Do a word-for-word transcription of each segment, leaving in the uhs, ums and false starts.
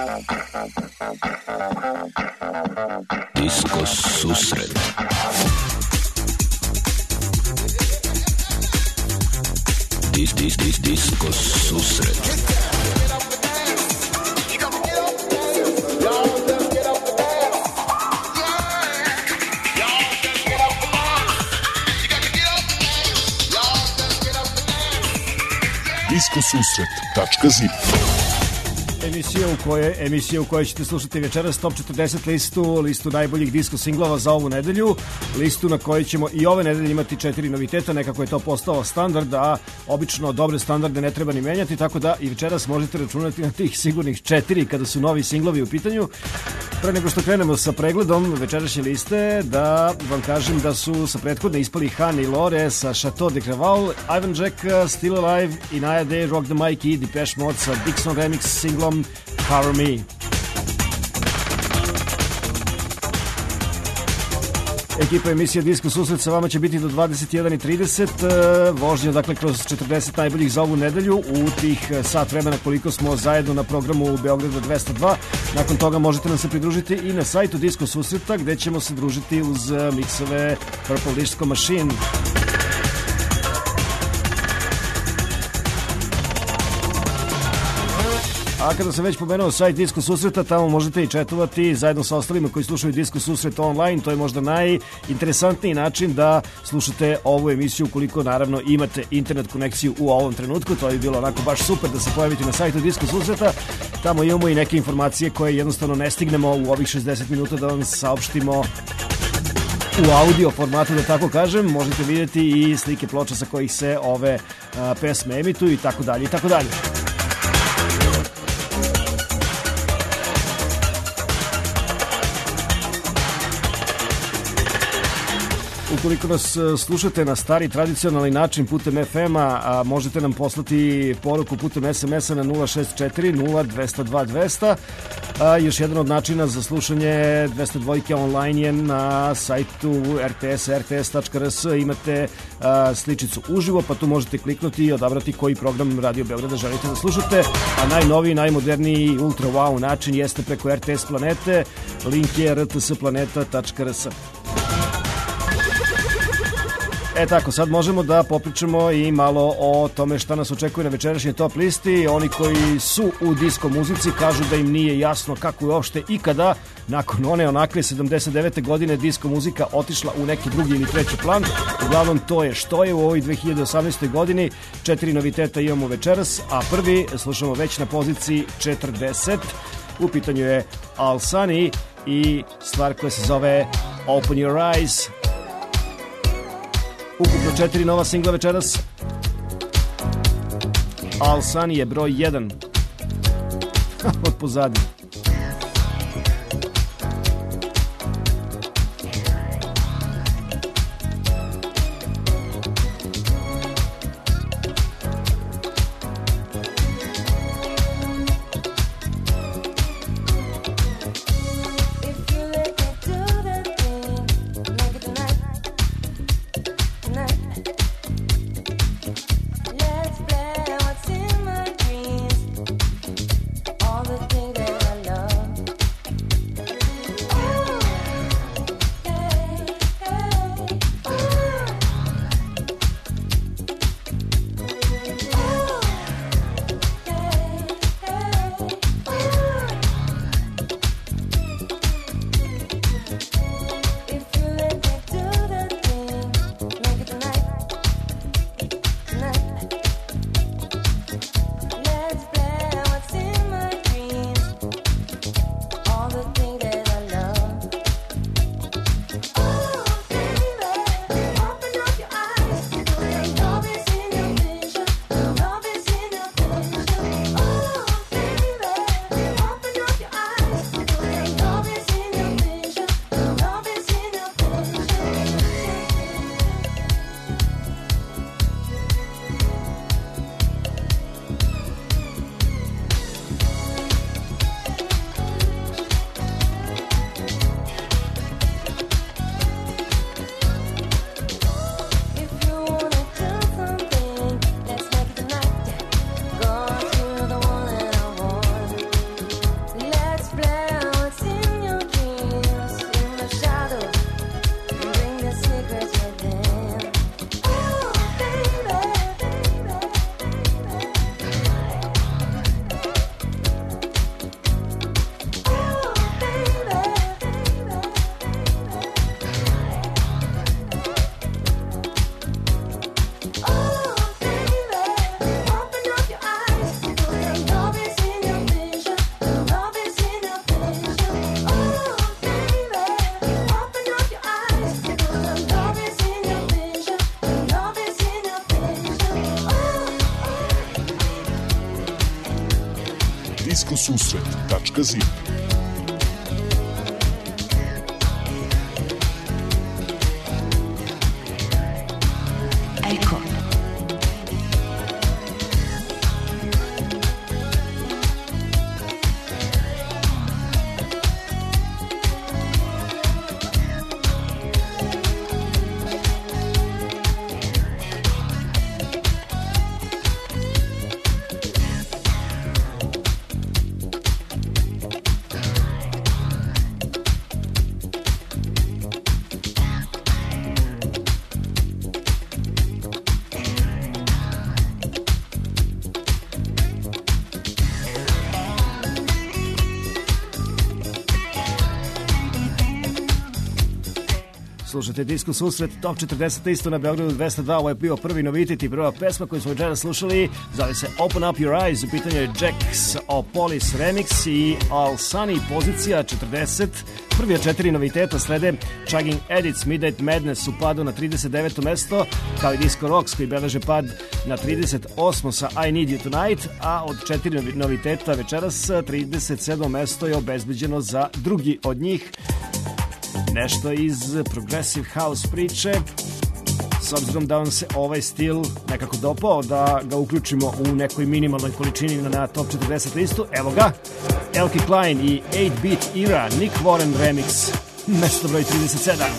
Disko susret. Dis, dis, dis, disko susret. disko susret tačka zip. Emisija u kojoj, emisija u kojoj ćete slušati večeras Top četrdeset listu, listu najboljih disko singlova za ovu nedelju, listu na kojoj ćemo i ove nedelje imati četiri noviteta, nekako je to postao standard, a obično dobre standarde ne treba ni menjati, tako da i večeras možete računati na tih sigurnih četiri kada su novi singlovi u pitanju. Pre nego što krenemo sa pregledom večerašnje liste, da vam kažem da su sa prethodne ispali Han i Lore sa Chateau de Creval, Ivan Jack, Still Alive i Naya Day, Rock the Mic i Depeche Mode sa Dixon Remix singlom Cover Me. Ekipa emisije Disko susret sa vama će biti do dvadeset jedan i trideset, vožnja dakle kroz četrdeset najboljih za ovu nedelju u tih sat vremena koliko smo zajedno na programu u Beogradu dvesta dva. Nakon toga možete nam se pridružiti i na sajtu Disko susreta gde ćemo se družiti uz miksove Purple Disco Machine. A kada sam već pomenuo sajt Disko susreta, tamo možete i četovati zajedno sa ostalima koji slušaju Disko susret online. To je možda najinteresantniji način da slušate ovu emisiju ukoliko naravno imate internet konekciju u ovom trenutku. To bi bilo onako baš super da se pojavite na sajtu Disko susreta. Tamo imamo i neke informacije koje jednostavno ne stignemo u ovih šezdeset minuta da vam saopštimo u audio formatu, da tako kažem. Možete vidjeti i slike ploča sa kojih se ove a, pesme emituju i tako dalje i tako dalje. Ukoliko nas slušate na stari tradicionalni način putem ef ema, a možete nam poslati poruku putem es em esa na nula šest četiri nula dvesta dva dvesta. A još jedan od načina za slušanje dvesta dva online je na sajtu er te es er te es tačka er es. Imate a, sličicu uživo, pa tu možete kliknuti i odabrati koji program Radio Beograda želite da slušate. A najnoviji, najmoderniji, ultra wow način jeste preko er te es Planete. Link je er te es planeta tačka er es. E tako, sad možemo da popričamo i malo o tome šta nas očekuje na večerašnjoj top listi. Oni koji su u disko muzici kažu da im nije jasno kako je uopšte ikada nakon one onakve sedamdeset devete godine disko muzika otišla u neki drugi ili treći plan. Uglavnom to je što je u ovoj dve hiljade osamnaestoj godini. Četiri noviteta imamo večeras, a prvi slušamo već na poziciji četrdeset. U pitanju je Al Sunny i stvar koja se zove Open Your Eyes. Ukupno četiri nova singla večeras. Al Sunny je broj jedan. Od pozadnje. Let's play what's in my dreams. All the things that I disko susret tačka zip. Slušajte Disko susret Top četrdeset isto na Beogradu dvesta dva. Ovo je bio prvi novitet i prva pesma koju smo večera slušali. Zove se Open Up Your Eyes. U pitanju je Jax Opolis Remix i All Sunny, pozicija četrdeset. Prvi od četiri noviteta slede Chugging Edits Midnight Madness u padu na trideset deveto mesto, kao i Disco Rocks koji beleže pad na trideset osmo sa I Need You Tonight, a od četiri noviteta večeras trideset sedmo mesto je obezbeđeno za drugi od njih. Nešto iz Progressive House priče, s obzirom da vam se ovaj stil nekako dopao, da ga uključimo u nekoj minimalnoj količini na Top četrdeset listu. Evo ga, Elke Klein i osam bit Era, Nick Warren remix, mesto broj trideset sedam.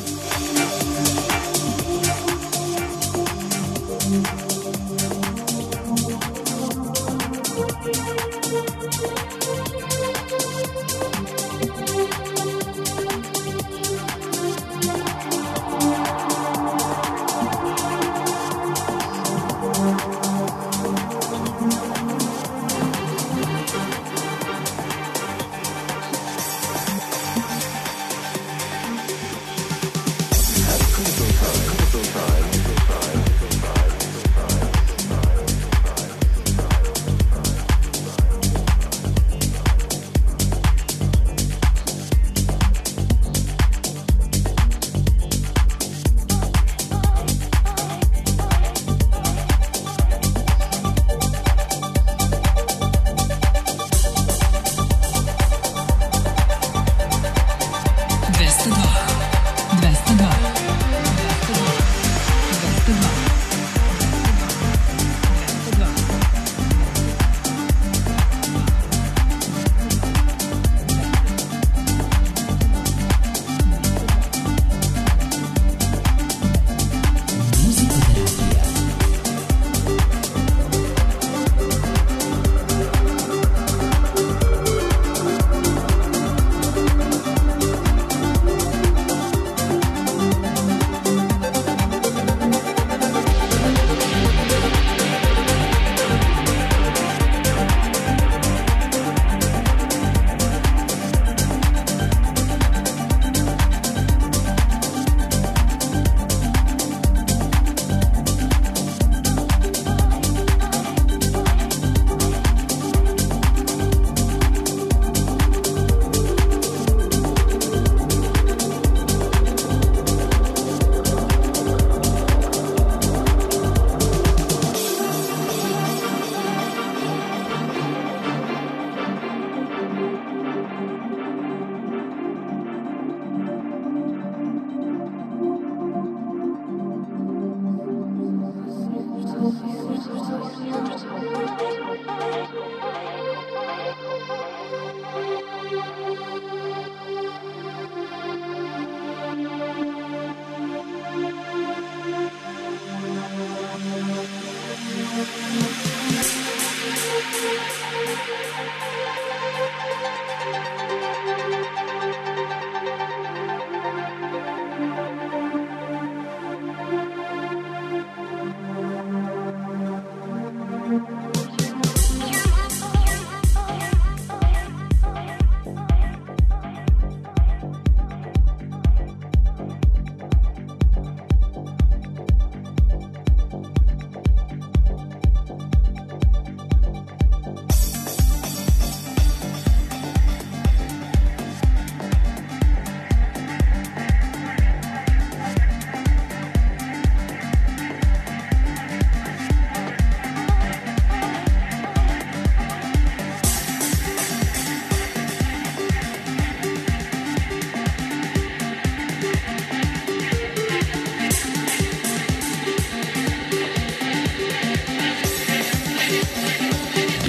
Thank you.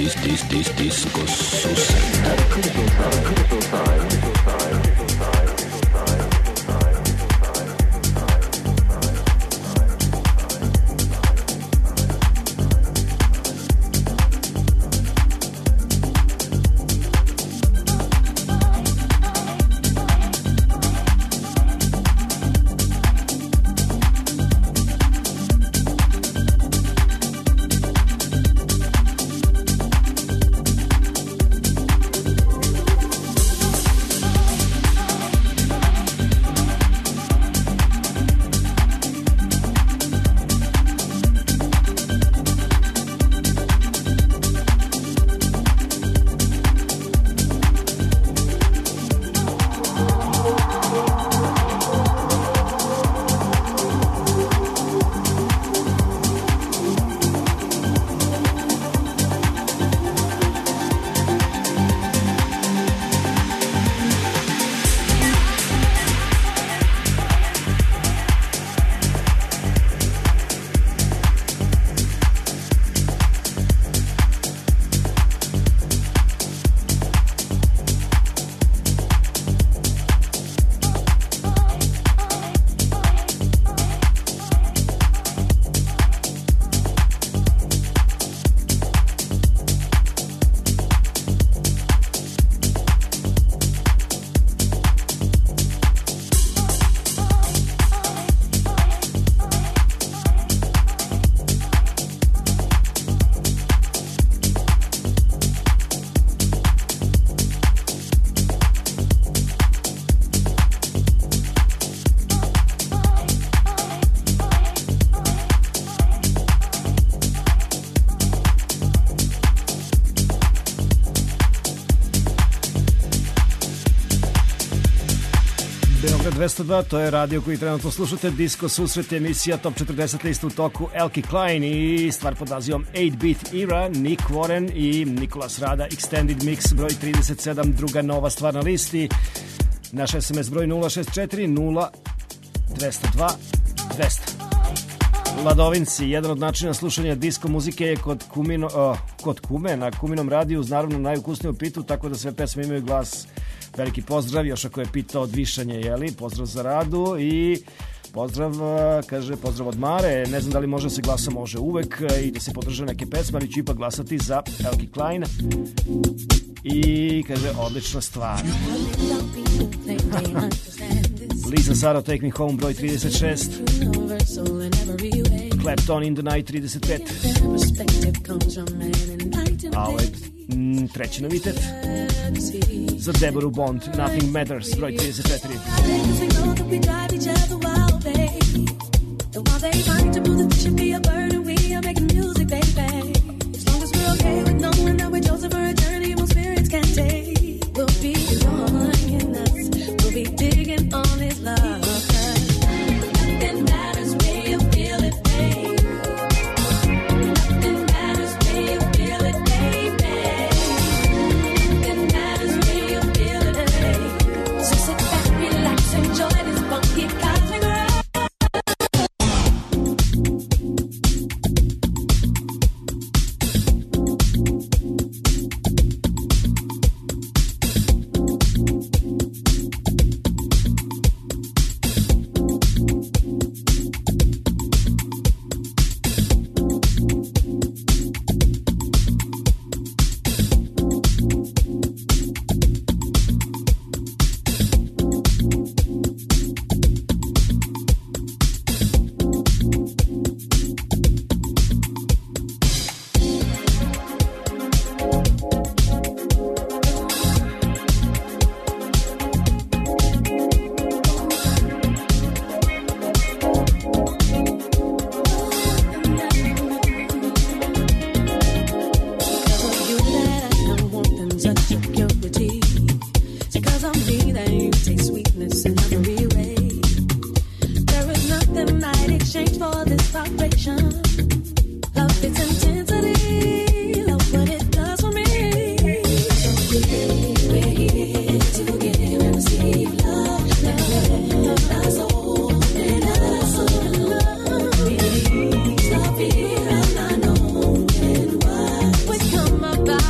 dis, dis, dis, disco susret. At a critical time, critical time, critical time, critical time, critical time, critical time, critical time. dvesta dva, to je radio koji trenutno slušate, Disco Susret, emisija Top četrdeset lista u toku, Elkie Klein i stvar pod nazivom eight bit Era, Nick Warren i Nikolas Rada, Extended Mix, broj trideset sedam, druga nova stvar na listi. Naš es em es broj nula šest četiri nula dvesta dva dvesta. Ladovinci, jedan od načina slušanja disko muzike je kod, kumino, uh, kod kume na Kuminom radiju, uz naravno najukusniju pitu, tako da sve pesme imaju glas. Veliki pozdrav, još ako je pitao od Višanje, jeli, pozdrav za Radu i pozdrav, kaže, pozdrav od Mare, ne znam da li može se glasa, može uvek i da se podrže neke pesme, ali ću ipak glasati za Elkie Klein i kaže, odlična stvar. Lisa Saro, Take Me Home, broj trideset šest, Clapton in the Night, trideset pet, a ovo je mm, treći novitet za Deborah Bond, Nothing Matters, broj trideset četiri. Come about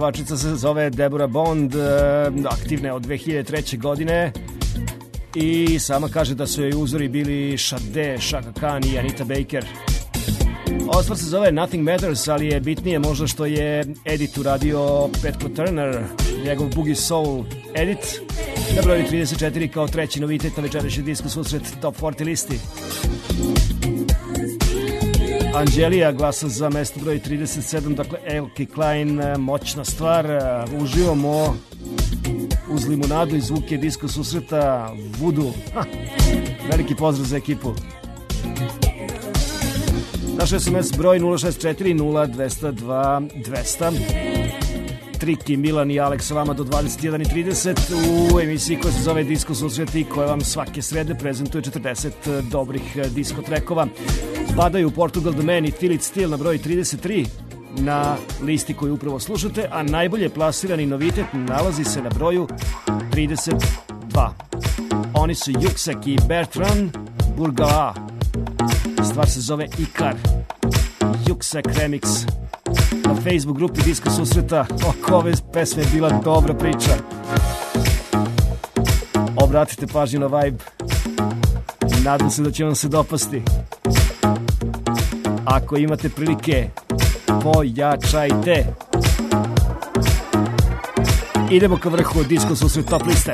pevačica se zove Deborah Bond, aktivna je od dve hiljade treće. godine i sama kaže da su joj uzori bili Sade, Chaka Khan i Anita Baker. Ova stvar se zove Nothing Matters, ali je bitnije možda što je edit uradio Petko Turner, njegov Boogie Soul edit, na broju trideset četiri kao treći novitet na večerašnji Disko susret Top četrdeset listi. Angelija glasa za mesto broj trideset sedam, dakle Elke Klein, moćna stvar, uživamo uz limunadu i zvuke Disko susreta Voodoo. Ha, veliki pozdrav za ekipu. Naš es em es broj nula šest četiri nula dva zero dva dva zero zero. Triki, Milan i Aleks sa vama do dvadeset jedan i trideset u emisiji koja se zove Disko susret i koja vam svake srede prezentuje četrdeset dobrih disko trekova. Spadaju Portugal The Man i Feel It Still na broj trideset tri na listi koju upravo slušate, a najbolje plasirani novitet nalazi se na broju trideset dva. Oni su Yuksek i Bertrand Bourgeois. Stvar se zove Ikar. Yuksek Remix. Na Facebook grupi Disko susreta oko ove pesme je bila dobra priča. Obratite pažnju na vibe. Nadam se da će vam se dopasti. Ako imate prilike, pojačajte. Idemo ka vrhu Disko susret top liste.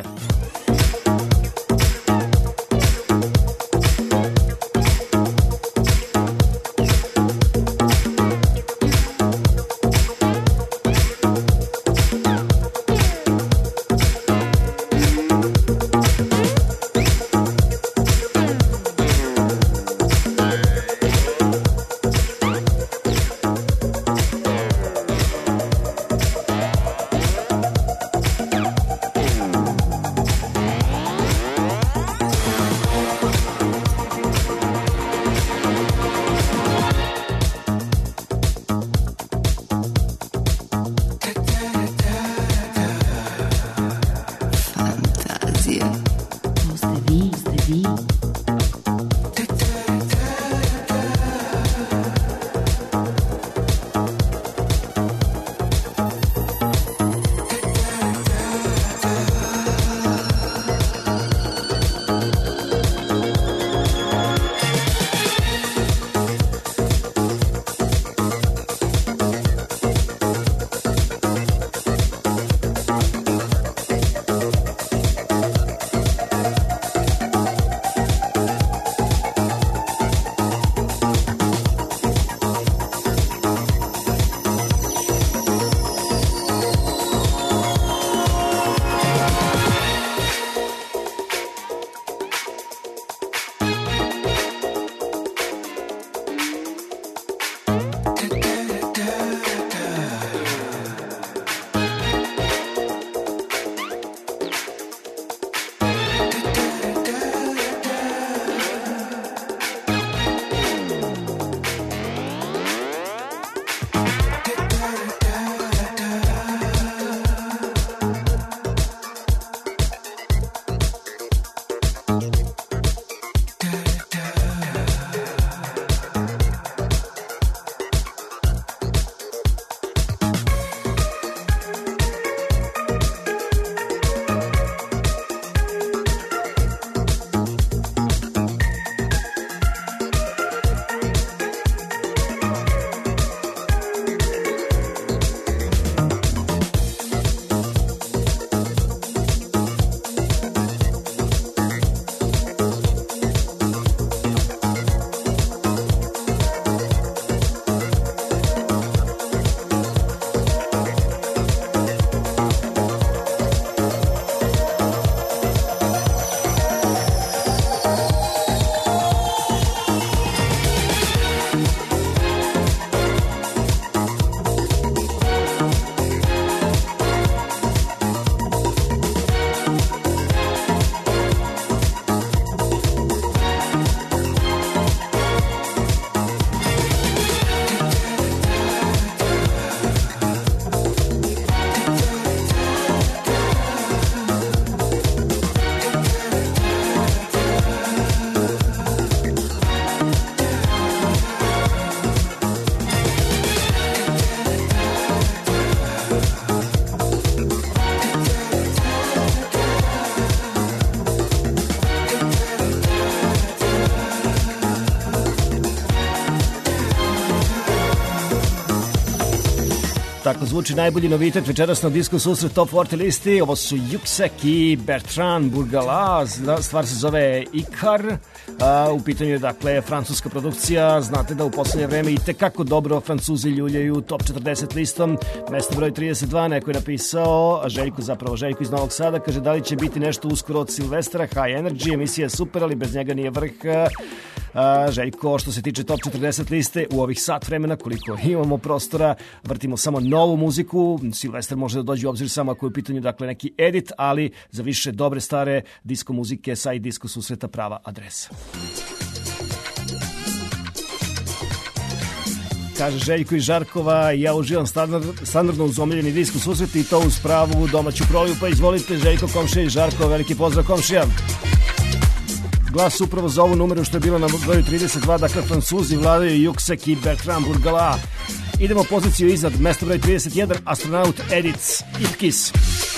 zvuči najbolji novitet večeras na Disco Susret Top četrdeset listi. Ovo su Yuksek i Bertrand Burgala, stvar se zove Ikar. A, u pitanju je dakle francuska produkcija. Znate da u poslednje vreme i tekako dobro Francuzi ljuljaju Top četrdeset listom. Mesto broj trideset dva, neko je napisao, Željko, zapravo Željko iz Novog Sada, kaže da li će biti nešto uskoro od Silvestra, High Energy, emisija je super, ali bez njega nije vrh. A, Željko, što se tiče Top četrdeset liste, u ovih sat vremena koliko imamo prostora, vrtimo samo novu muziku. Silvestar može da dođe u obzir samo ako je u pitanju dakle neki edit, ali za više dobre stare disko muzike sa i Disco Susreta prava adresa. Kaže Željko iz Žarkova, ja uživam standard, standardno uz omiljeni Disco Susret i to uz pravu domaću proju, pa izvolite Željko, komšija iz Žarkova, veliki pozdrav komšija. Glas upravo za ovu numeru što je bila na broju trideset dva, dakle Francuzi vladaju Yuksek i Bertrand Burgala. Idemo poziciju iznad, mesto broj trideset jedan, Astronaut Edits, Ipkiss.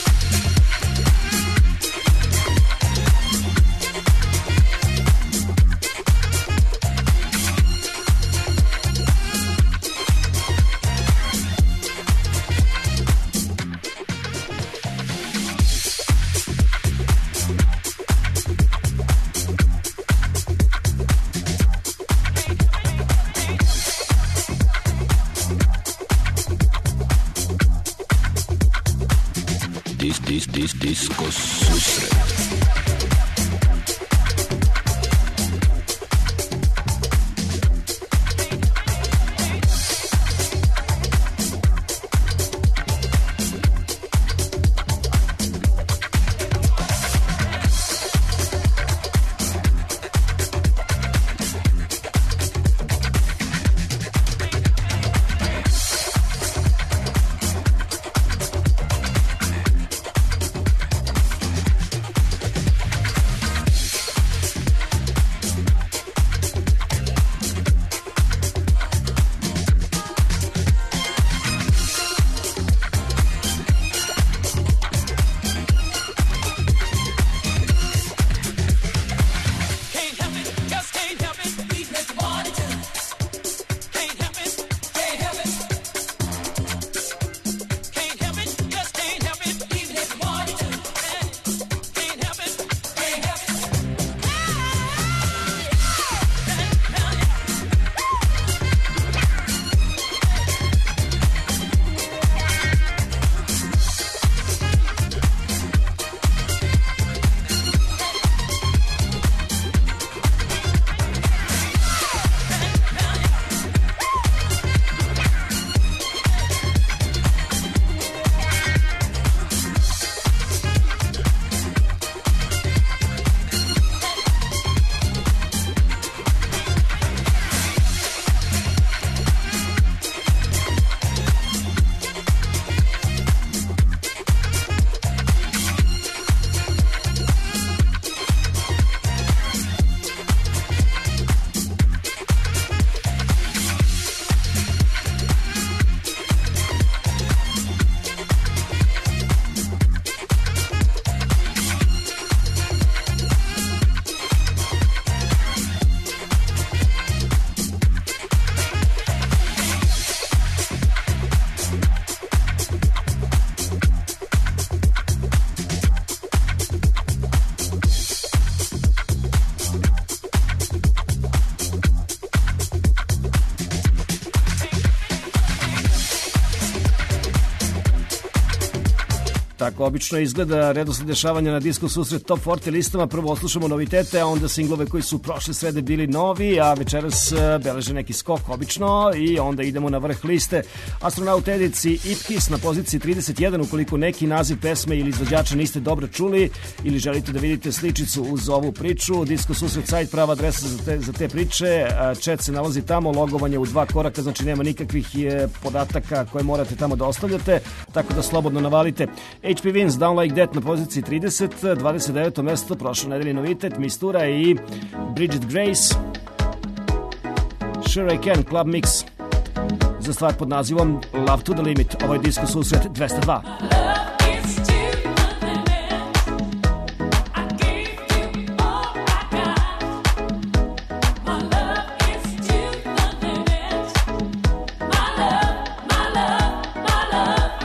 Dis, dis, Disco Susret. Tako obično izgleda redosled dešavanja na Disco Susret Top četrdeset listama. Prvo oslušamo novitete, a onda singlove koji su prošle srede bili novi, a večeras beleže neki skok obično i onda idemo na vrh liste. Astronaut Edits i Ipkiss na poziciji trideset jedan. Ukoliko neki naziv pesme ili izvođača niste dobro čuli ili želite da vidite sličicu uz ovu priču, Disco Susret site prava adresa za te, za te priče. Chat se nalazi tamo, logovanje u dva koraka, znači nema nikakvih podataka koje morate tamo da ostavljate, tako da slobodno navalite. H P Vince, Down Like That na poziciji trideset, dvadeset deveto mesto, prošle nedelje novitet, Mistura i Bridget Grace, Sure I Can, Club Mix, za stvar pod nazivom Love to the Limit. Ovo je Disco Susret dvesta dva. Love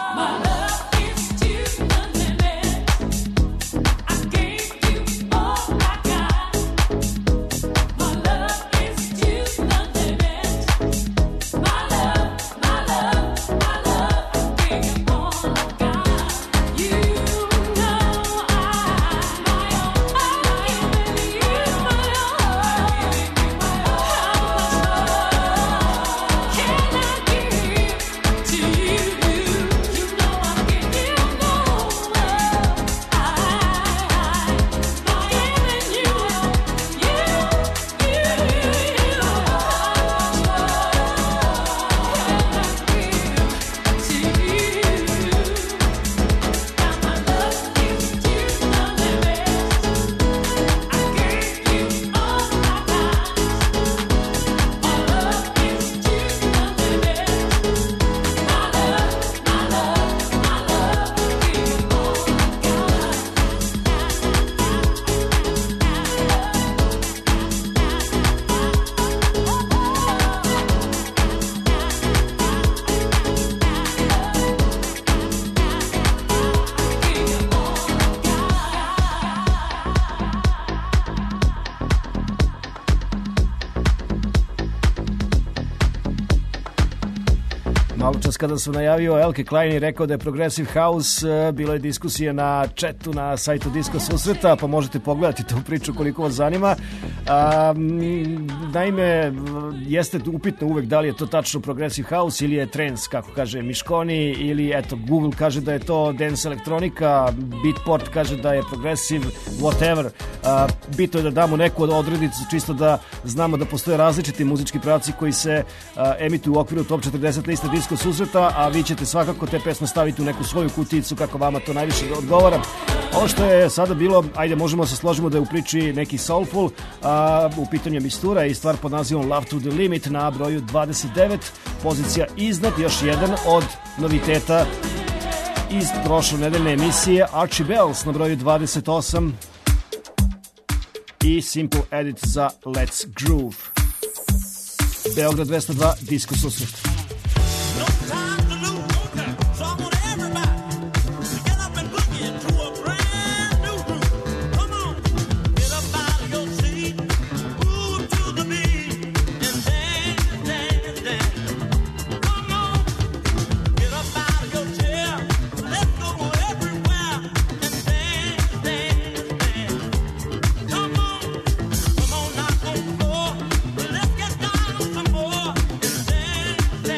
Maločas kada sam najavio Elke Klein i rekao da je Progressive House, bilo je diskusije na chatu na sajtu Disko Susreta, pa možete pogledati tu priču koliko vas zanima. A, naime, jeste upitno uvek da li je to tačno Progressive House ili je trance, kako kaže Miškoni, ili eto, Google kaže da je to dance elektronika, Beatport kaže da je Progressive, whatever. A, bitno je da damo neku odredicu, čisto da znamo da postoje različiti muzički pravci koji se a, emituju u okviru Top četrdeset liste Disko Susreta, a vi ćete svakako te pesme staviti u neku svoju kuticu kako vama to najviše odgovara. Ovo što je sada bilo, ajde možemo se složimo da je u priči neki soulful, a u pitanju je Mistura i stvar pod nazivom Love to the Limit na broju dvadeset devet, pozicija iznad, još jedan od noviteta iz prošle nedeljne emisije, Archie Bells na broju dvadeset osam i Simple Edit za Let's Groove. Beograd dvesta dva, Disko Susret. Come on,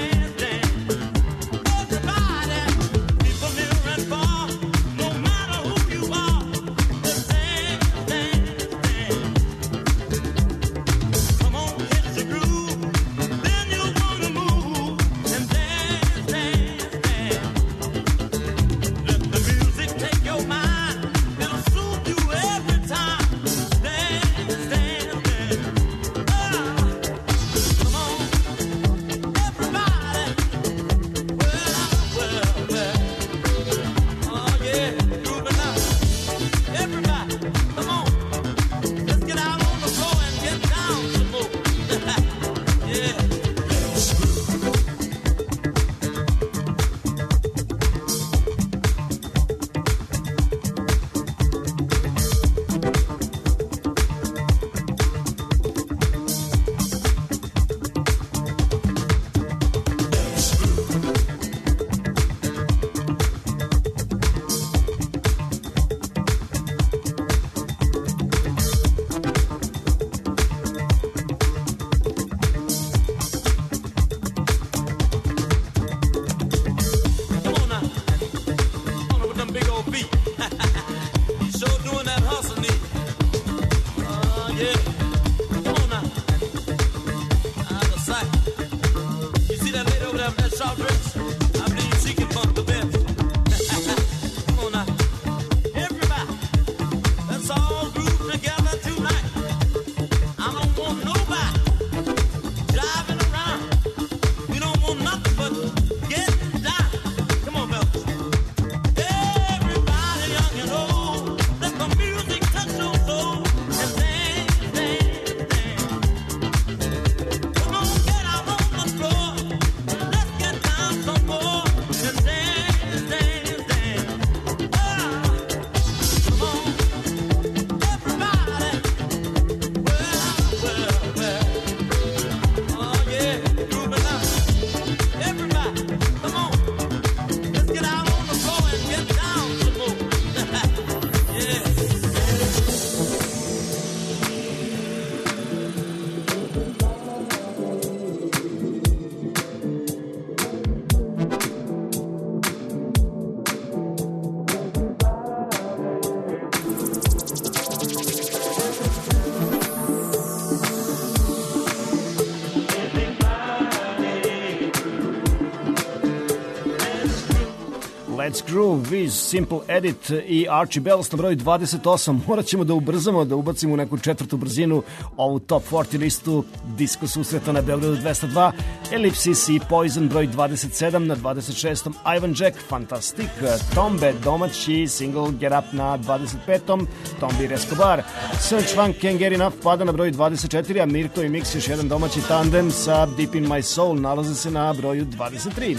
Let's Groove, Viz, Simple Edit i Archie Bells na broju dvadeset osam. Morat ćemo da ubrzamo, da ubacimo u neku četvrtu brzinu ovu top četrdeset listu disko susreta na Beogradu dvesta dva. Ellipsis i Poison broj dvadeset sedam, na dvadeset šestom Ivan Jack, Fantastic, Tombe, domaći single Get Up na dvadeset petom, Tombi Escobar, Search Funk Can't Get Enough pada na broju dvadeset četiri, a Mirko i Mix, još jedan domaći tandem sa Deep in My Soul, nalaze se na broju dvadeset tri.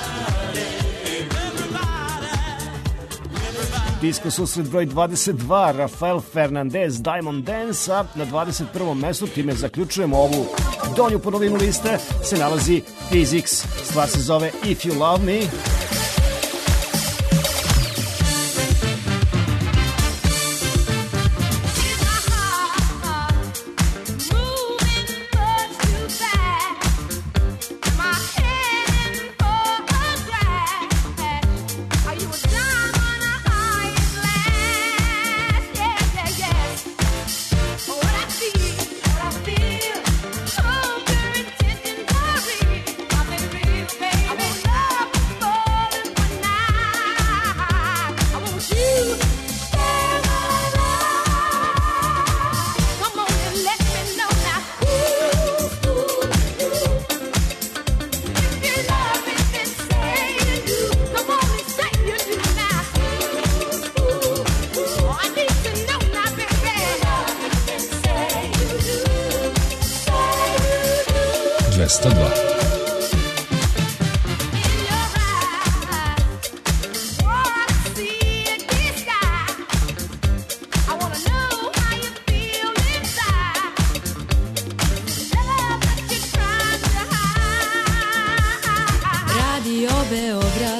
Disko susret broj dvadeset dva, Rafael Fernandez, Diamond Dance, a na dvadeset prvom mestu, time zaključujemo ovu donju polovinu liste, se nalazi Physics, stvar se zove If You Love Me. dvesta dva. Radio Beograd.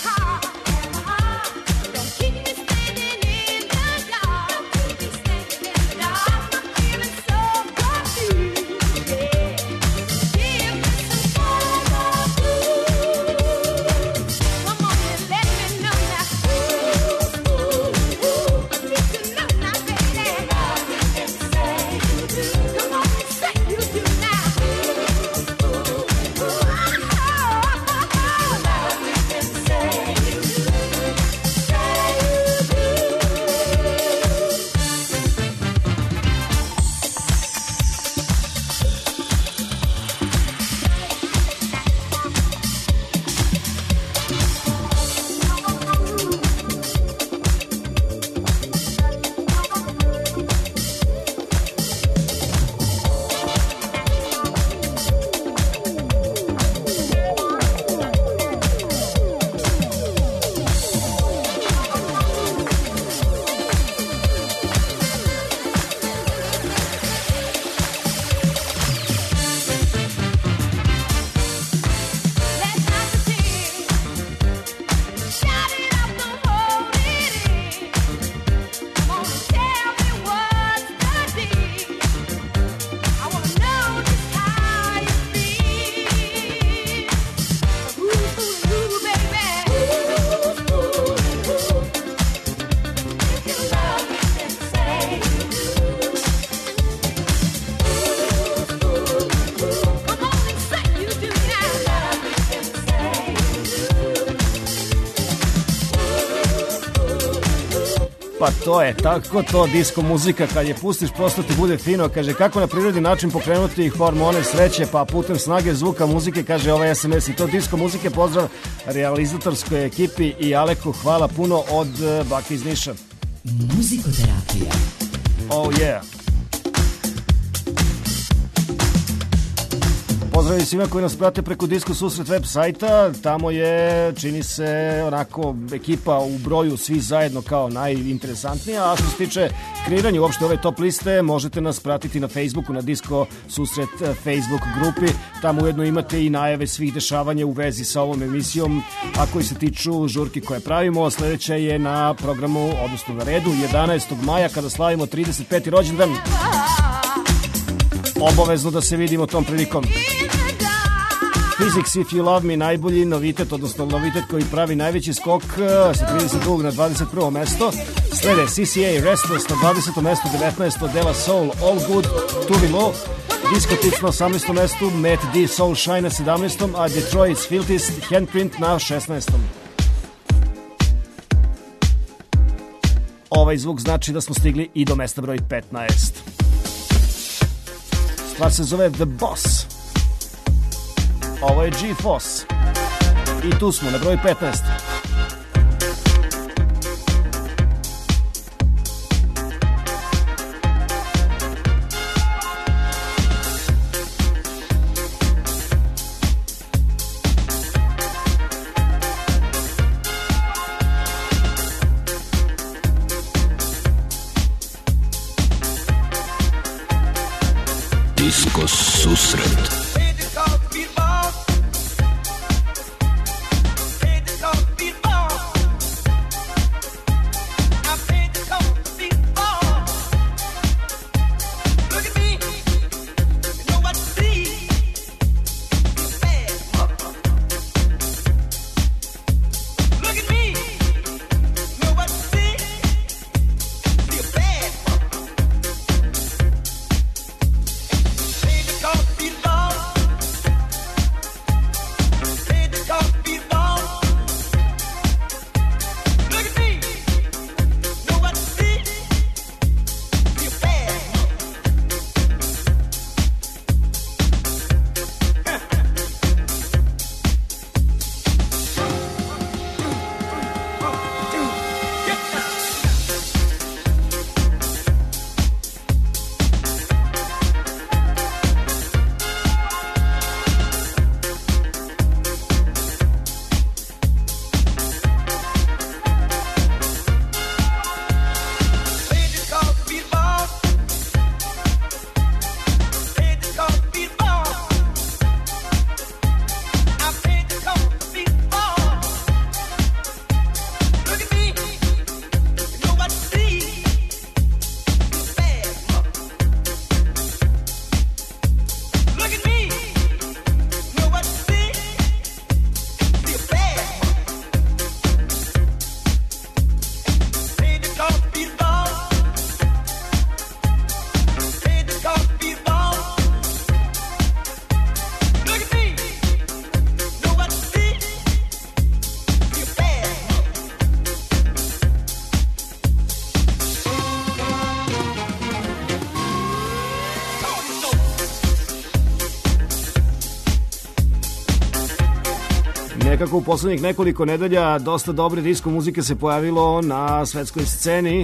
Pa to je, tako to disko muzika, kad je pustiš prosto ti bude fino, kaže kako na prirodni način pokrenuti hormone sreće, pa putem snage zvuka muzike, kaže ovaj es em es i to disko muzike, pozdrav realizatorskoj ekipi i Aleku, hvala puno od Bake iz Niša. Muzikoterapija. Oh yeah. Pozdrav svima koji nas prate preko Disko Susret web sajta, tamo je, čini se, onako ekipa u broju svi zajedno kao najinteresantnija, a što se tiče kreiranja uopšte ove top liste, možete nas pratiti na Facebooku, na Disko Susret Facebook grupi, tamo ujedno imate i najave svih dešavanja u vezi sa ovom emisijom, a koji se tiču žurki koje pravimo. Sledeća je na programu, odnosno na redu, jedanaestog maja, kada slavimo trideset peti rođendan. Obavezno da se vidimo tom prilikom. Physics If You Love Me, najbolji novitet, odnosno novitet koji pravi najveći skok sa trideset drugog na dvadeset prvo mesto. Slede C C A Restless na dvadesetom mestu, devetnaesto Deva Soul All Good, Too Below. Disco Tips na osamnaestom mestu, Matt D Soul Shine na sedamnaestom, a Detroit's Filthiest Handprint na šesnaestom. Ovaj zvuk znači da smo stigli i do mesta broj petnaest. Stvar se zove The Boss. Ovo je G-Force. I tu smo na broj petnaest. Disko susret. Nekako u poslednjih nekoliko nedelja dosta dobre disko muzike se pojavilo na svetskoj sceni.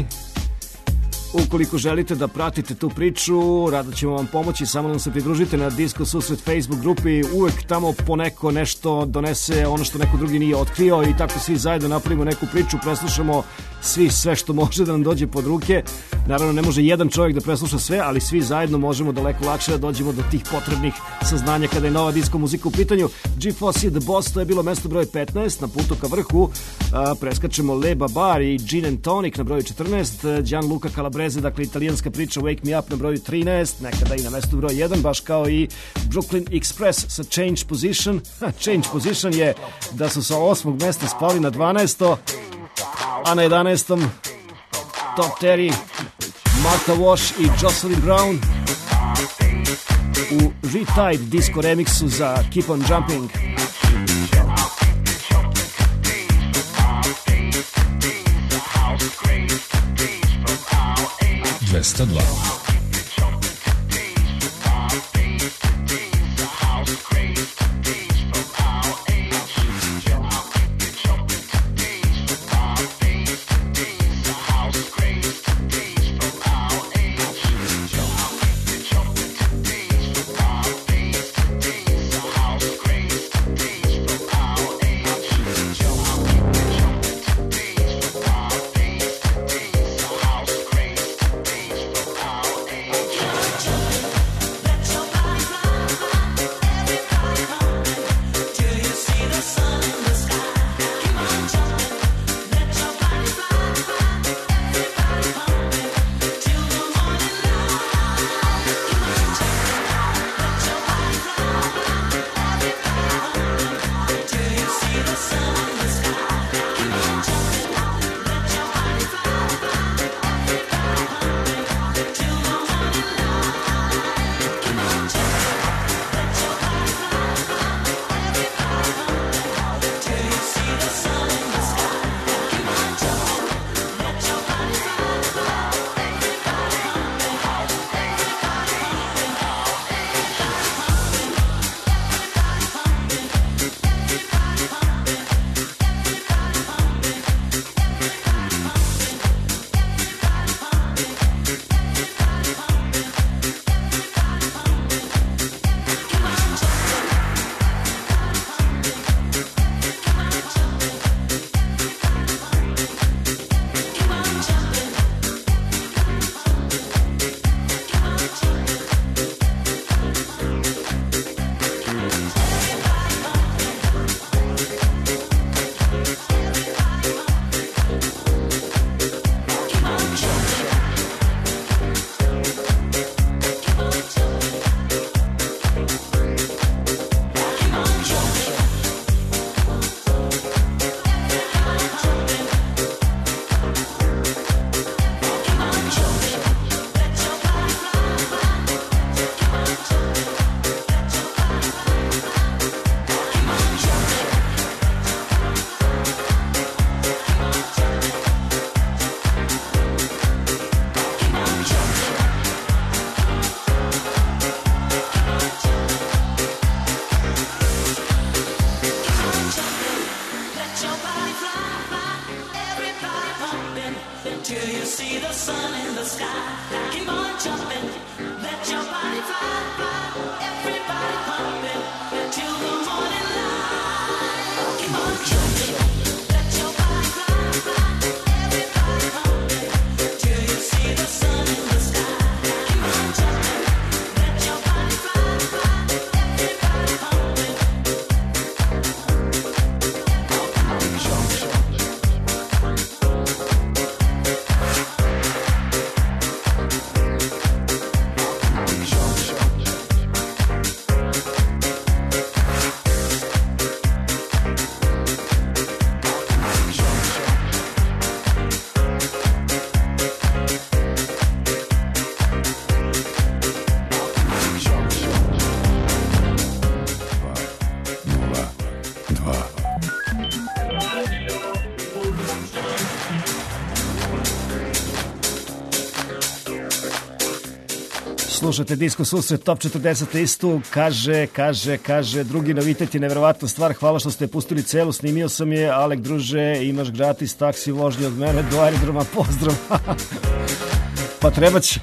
Ukoliko želite da pratite tu priču, rado ćemo vam pomoći, samo nam se pridružite na Disko susret Facebook grupi, uvek tamo poneko nešto donese ono što neko drugi nije otkrio i tako svi zajedno napravimo neku priču, preslušamo svi sve što može da nam dođe pod ruke. Naravno ne može jedan čovjek da presluša sve, ali svi zajedno možemo daleko lakše da dođemo do tih potrebnih saznanja kada je nova disko muzika u pitanju. G-Force i The Boss, to je bilo mesto broj petnaest, na putu ka vrhu a, preskačemo Le Babar i Gin and Tonic na broju četrnaest, Gianluca Calabrese, dakle italijanska priča Wake Me Up na broju trinaest, nekada i na mestu broj jedan, baš kao i Brooklyn Express sa Change Position. Change Position je da su sa osmog mesta spali na dvanaesto, a na jedanaestom Top Terry, Martha Wash i Jocelyn Brown u Retied disco remixu za Keep on Jumping. dvesta dva. House see the sun in the sky. Keep on jumping, let your body fly, fly. Everybody pumping till the morning light. Keep on jumping, let your body fly, fly. Everybody pumping till you see the sun in the sky. Keep on jumping, let your body fly, fly. Everybody pumping. Slušate Disko susret Top četrdeset listu, kaže, kaže, kaže, drugi novitet je neverovatna stvar, hvala što ste pustili celu, snimio sam je, Alek druže, imaš gratis taksi vožnje od mene do aerodroma, pozdrav. Pa treba će.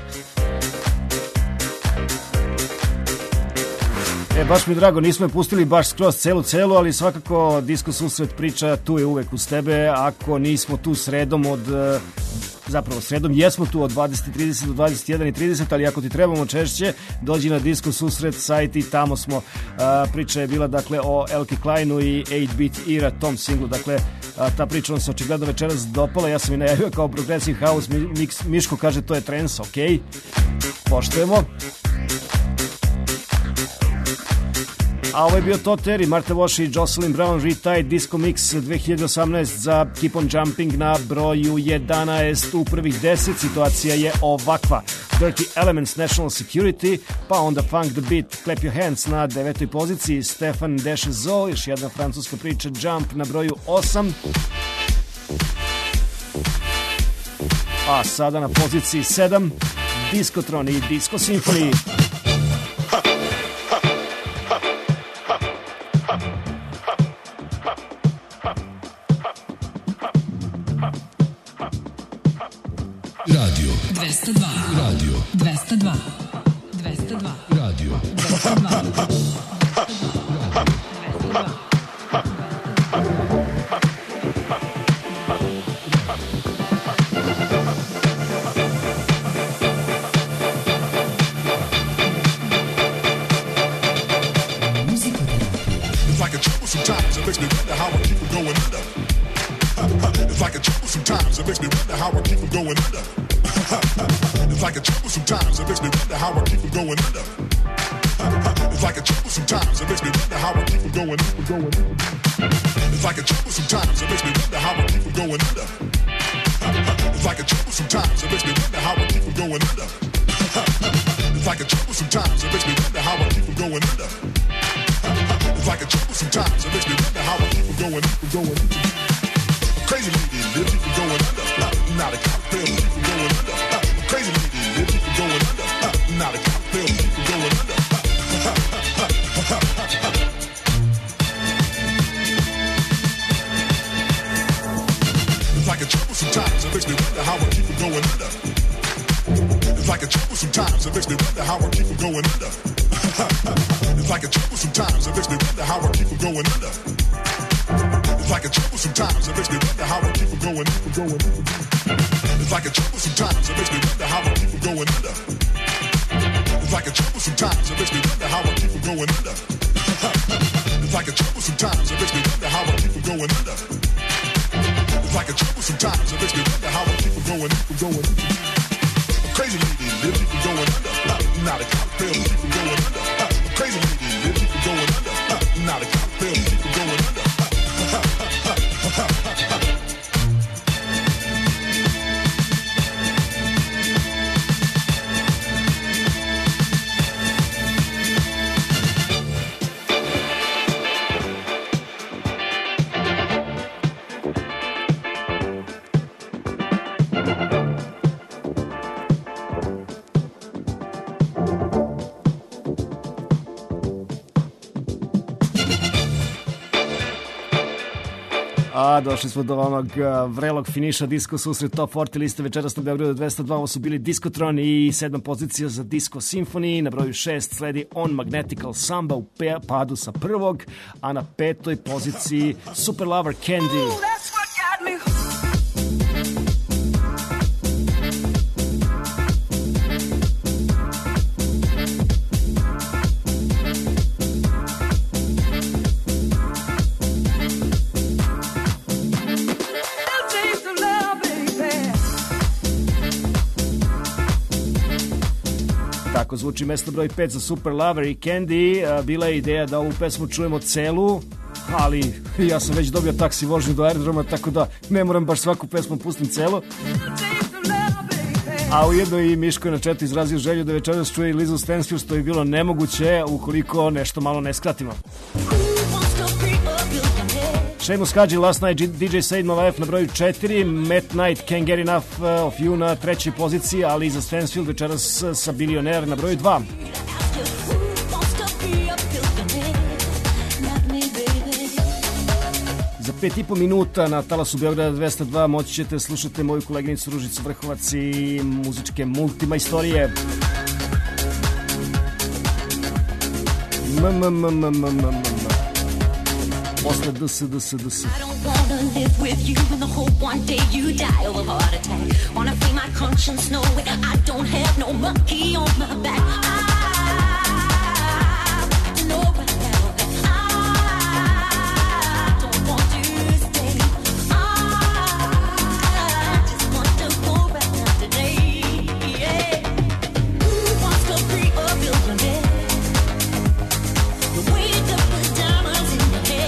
E, baš mi drago, nismo je pustili baš skroz celu celu, ali svakako Disko susret priča tu je uvek uz tebe, ako nismo tu sredom od... Zapravo sredom jesmo tu od dvadeset i trideset do dvadeset jedan i trideset, ali ako ti trebamo češće, dođi na Disko susret sajt i tamo smo. A, priča je bila dakle o Elke Kleinu i osam bit Era, tom singlu. Dakle, a, ta priča nam se očigledno večeras dopala. Ja sam i najavio kao Progressive House. Mix, Miško kaže to je trance, ok. Poštujemo. A ovo je bio Todd Terry, Martha Wash i Jocelyn Brown, Retied Disco Mix dve hiljade osamnaest za Keep on Jumping na broju jedanaest. U prvih deset situacija je ovakva: Dirty Elements, National Security, pa onda Funk the Beat, Clap Your Hands na devetoj poziciji, Stefan Deschezo, još jedna francuska priča, Jump na broju osam. A sada na poziciji sedam, Discotron i Disco Symphony. Radio dvesta dva. Radio dvesta dva. dvesta dva. Radio dvesta dva. It's like a trouble sometimes, it makes me wonder how I keep from going under. It's like a trouble sometimes, it makes me wonder how I keep from going under. It's like a trouble sometimes, it makes me wonder how I keep from going under. It's like a trouble sometimes, it makes me wonder how I keep from going under. It's like a trouble sometimes, it makes me wonder how I keep from going under. It's like a trouble sometimes, it makes me wonder how I keep from going under. It's like a trouble sometimes, it makes me wonder how I keep from going under. It's like a trouble sometimes, it makes me wonder how I keep from going under. Crazy lady, live keep from going under. Not a cocktail, keep from going under. Crazy lady, live keep from going under. Not a cocktail, keep from going under. It's like a trouble sometimes, it makes me wonder how I keep from going under. It's like a trouble sometimes, it makes me wonder how I keep from going under. It's like a trouble sometimes, it makes me wonder how I keep from going under. It's like a trouble sometimes, it makes me wonder how I keep from going under. It's like a trouble sometimes, it makes me wonder how I keep from going under. It's like a trouble sometimes, it makes me wonder how I keep from going under. It's like a trouble sometimes, it makes me wonder how I keep from going under. It's like a trouble sometimes, it makes me wonder how I keep from going under. Crazy lady, live keep from going under. Not a cocktail, keep from going under. Crazy lady, live keep from going under. Not a cocktail, keep from going under. A došli smo do onog uh, vrelog finiša Disco Susret Top četrdeset liste večeras na Beogradu dvesta dva. Ovo su bili Discotron i sedma pozicija za Disco Symphony. Na broju šest sledi On Magnetical Samba u pe, padu sa prvog, a na petoj poziciji Super Lover Candy. Tako zvuči mesto broj pet za Super Lover i Candy. Bila je ideja da ovu pesmu čujemo celu, ali ja sam već dobio taksi vožnju do aerodroma, tako da ne moram baš svaku pesmu pustim celo. A ujedno i Miško je na četu izrazio želju da večeras čuje i Lizu Stansfield, što je bilo nemoguće ukoliko nešto malo ne skratimo. Seamus Haji, Last Night, D J Said Mavaev na broju četiri, Matt Knight, Can't Get Enough of You na trećoj poziciji, ali iza Stansfield večeras sa Billionaire na broju dva. Za pet i po minuta na talasu Beograda dvesta dva moći ćete slušati moju koleginicu Ružicu Vrhovac i muzičke multimajstorije. M, m, m, m, m, m. Posle D S, D S, D S. I don't wanna live with you and the hope one day you die of a heart attack. Wanna free my conscience, no way. I don't have no monkey on my back. I know right now that I don't want to stay. I just want to go back now today. Yeah. Who wants to free a billionaire? Wake up with diamonds in your head.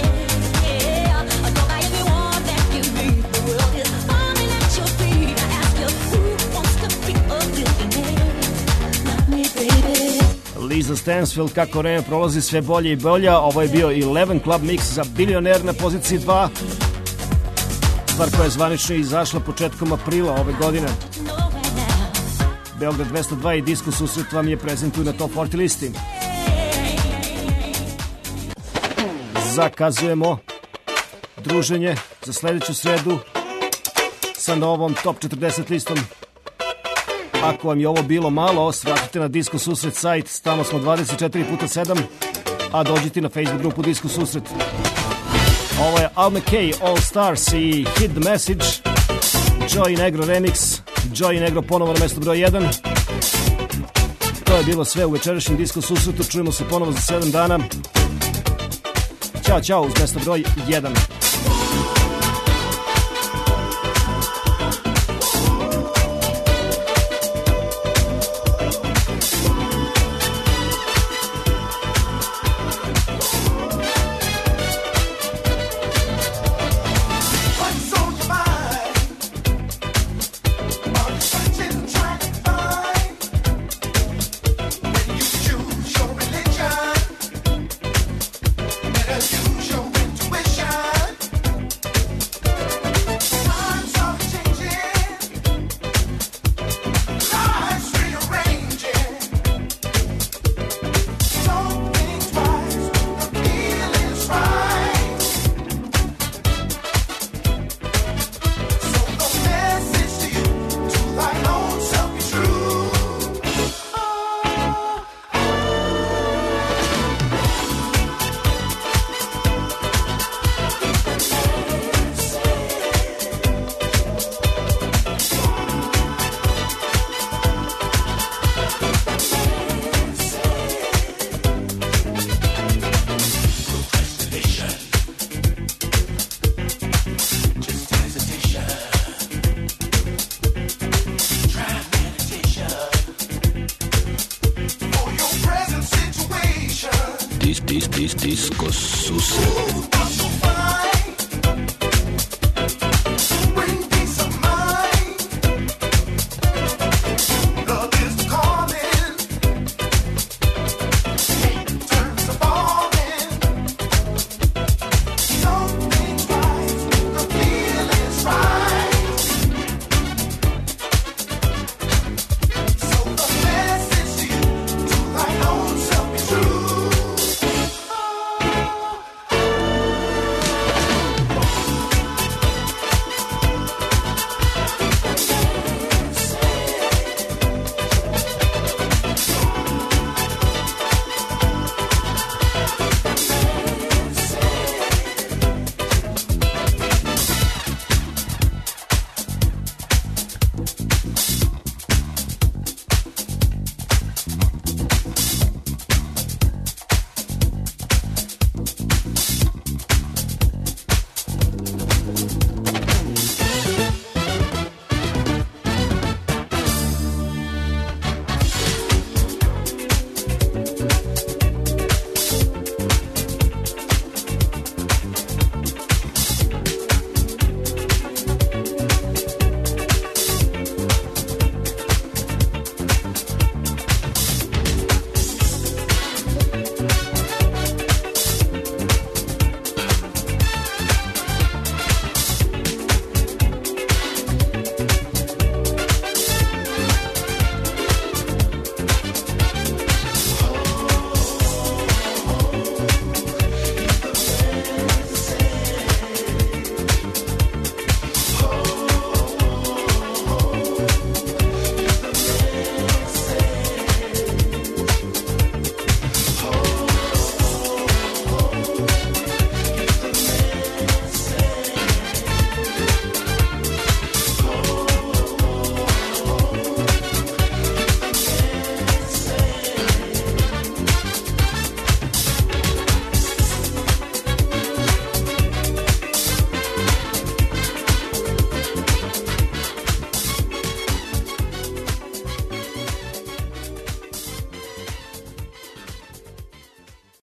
Liza Stansfield, kako vreme prolazi sve bolje i bolja. Ovo je bio Eleven Club Mix za Billionaire na poziciji dva. Stvar koja je zvanično izašla početkom aprila ove godine. Beograd dvesta dva i Disco Susret vam je prezentuju na Top četrdeset listi. Zakazujemo druženje za sledeću sredu sa novom Top četrdeset listom. Ako vam je ovo bilo malo, svratite na Disco Susret sajt, tamo smo dvadeset četiri puta sedam, a dođite na Facebook grupu Disco Susret. Ovo je Al McKay, All Stars i Hit the Message, Joey Negro Remix, Joey Negro ponovo na mesto broj jedan. To je bilo sve u večerašnjem Disco Susretu, čujemo se ponovo za sedam dana. Ćao, ćao, uz mesto broj jedan. Disco Susret.